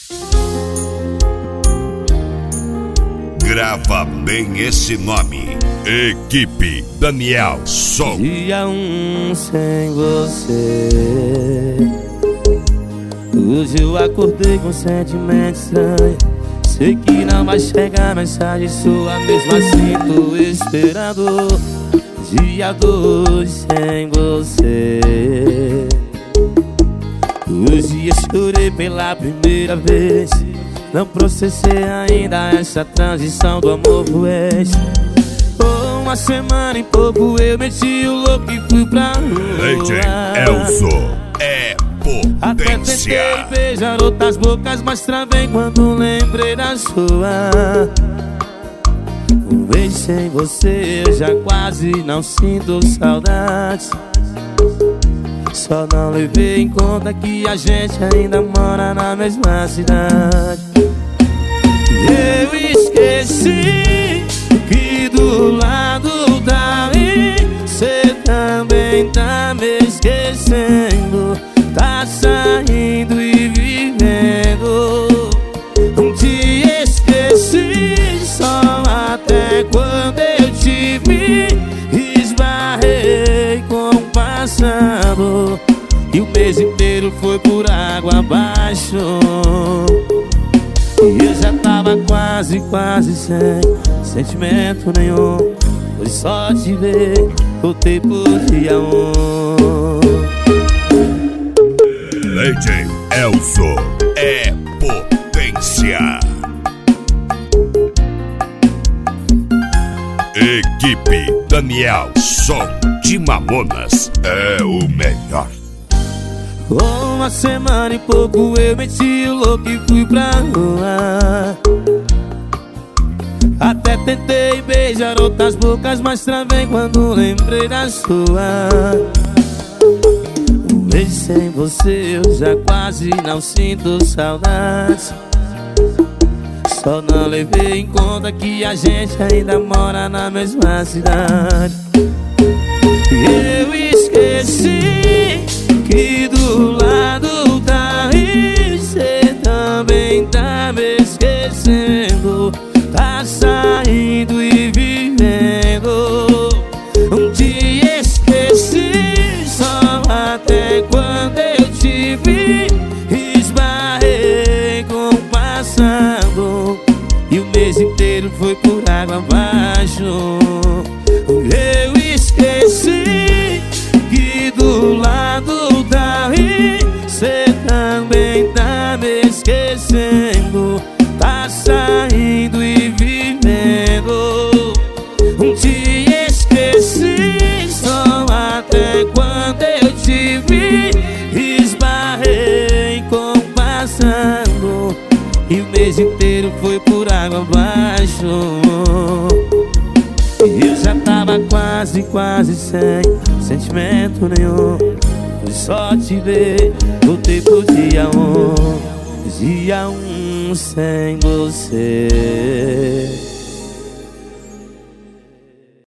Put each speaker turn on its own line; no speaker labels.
Grava bem esse nome. Equipe Daniel Som.
Dia sem você. Hoje eu acordei com sentimento estranho. Sei que não vai chegar mensagem sua, mesmo assim tô esperando. Dia 2 sem você. Hoje eu chorei pela primeira vez. Não processei ainda essa transição do amor pro ex. Uma semana e pouco eu meti o louco e fui pra rua.
DJ Elzo é
até
potência.
tentei beijar outras bocas, mas travei quando lembrei da sua. Um beijo sem você eu já quase não sinto saudades. Só não levei em conta que a gente ainda mora na mesma cidade. Eu esqueci que do lado daí cê também tá me esquecendo. Tá saindo e vivendo. Te esqueci só até quando eu te vi. Esbarrei com o passado e o mês inteiro foi por água abaixo. E eu já tava quase sem sentimento nenhum. Foi só te ver, voltei por dia 1.
DJ Elzo é potência. Equipe Daniel Som de Mamonas é o melhor.
Uma semana e pouco eu meti o louco e fui pra rua. Até tentei beijar outras bocas, mas travei quando lembrei da sua. Um beijo sem você eu já quase não sinto saudades. Só não levei em conta que a gente ainda mora na mesma cidade. Eu esqueci que do lado daí cê também tá me esquecendo. Tá saindo e vivendo. Te esqueci só até quando eu te vi. Esbarrei com o passado e o mês inteiro foi por água abaixo. Eu esqueci que do lado daí cê também tá me esquecendo. Tá saindo e vivendo. Te esqueci só até quando eu te vi. Esbarrei com o passado e o mês inteiro foi por água abaixo. Eu já tava quase sem sentimento nenhum. Foi só te ver, voltei pro dia 1. Dia 1 sem você.